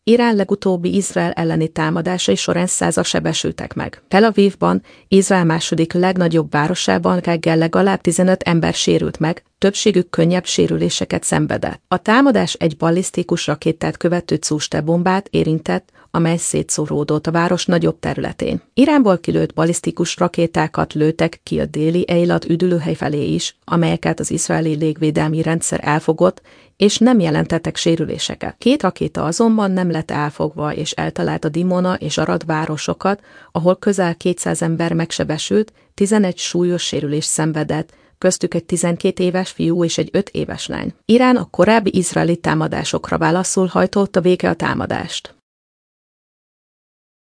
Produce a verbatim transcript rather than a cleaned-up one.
Irán legutóbbi Izrael elleni támadásai során százan sebesültek meg. Tel Avivban, Izrael második legnagyobb városában reggel legalább tizenöt ember sérült meg, többségük könnyebb sérüléseket szenvedett. A támadás egy ballisztikus rakétát követő csuste-bombát érintett, amely szétszóródott a város nagyobb területén. Iránból kilőtt ballisztikus rakétákat lőtek ki a déli Eilat üdülőhely felé is, amelyeket az izraeli légvédelmi rendszer elfogott, és nem jelentettek sérüléseket. Két rakéta azonban nem lett elfogva és eltalálta Dimona és Arad városokat, ahol közel kétszáz ember megsebesült, tizenegy súlyos sérülést szenvedett, köztük egy tizenkét éves fiú és egy öt éves lány. Irán a korábbi izraeli támadásokra válaszul hajtotta végre a támadást.